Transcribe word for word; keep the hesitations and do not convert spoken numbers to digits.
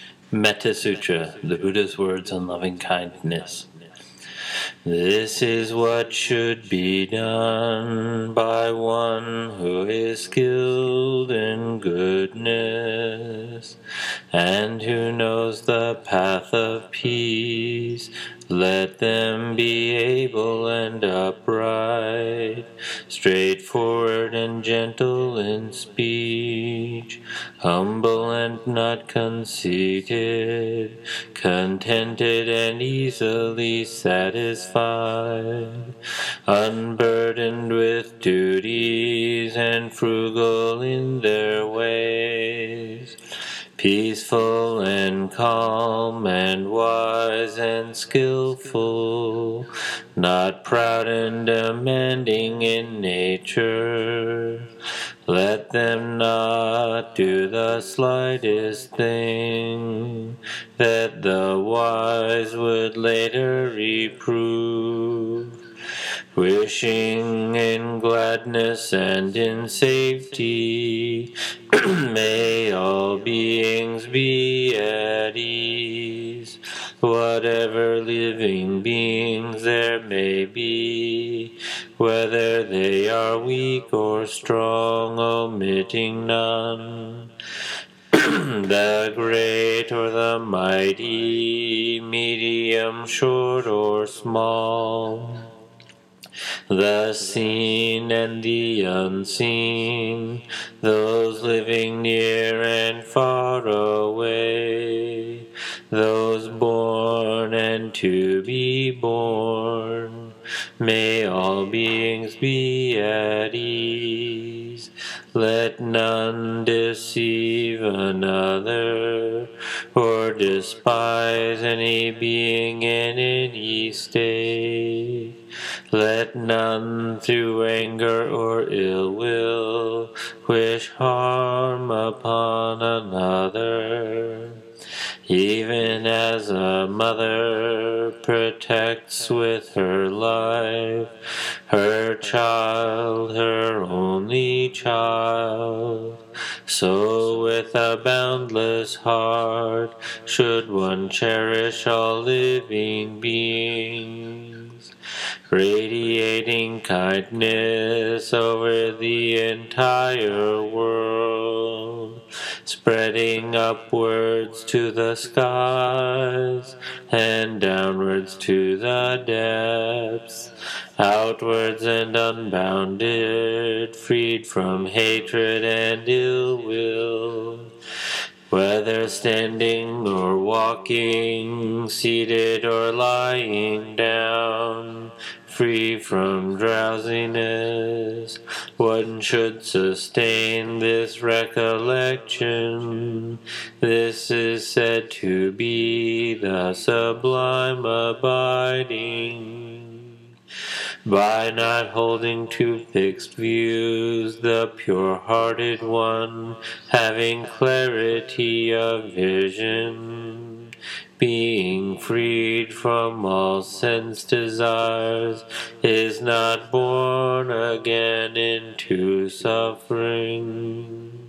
Metta Sutra, the Buddha's words on loving kindness. This is what should be done by one who is skilled in goodness and who knows the path of peace. Let them be able and upright, straightforward and gentle in speech, humble and not conceited, contented and easily satisfied, unburdened with duties and frugal in their ways, peaceful and calm and wise and skillful, not proud and demanding in nature. Let them not do the slightest thing that the wise would later reprove. Wishing in gladness and in safety, may all beings be at ease. Whatever living beings there may be, whether they are weak or strong, omitting none, the great or the mighty, medium, short or small, the seen and the unseen, those living near and far away, those born and to be born, may all beings be at ease. Let none deceive another, or despise any being in any state. Let none through anger or ill will wish harm upon another. Even as a mother protects with her life her child, her only child, so with a boundless heart should one cherish all living beings, radiating kindness over the entire world, spreading upwards to the skies and downwards to the depths, outwards and unbounded, freed from hatred and ill will. Whether standing or walking, seated or lying down, free from drowsiness, one should sustain this recollection. This is said to be the sublime abiding. By not holding to fixed views, the pure-hearted one, having clarity of vision, being freed from all sense desires, is not born again into suffering.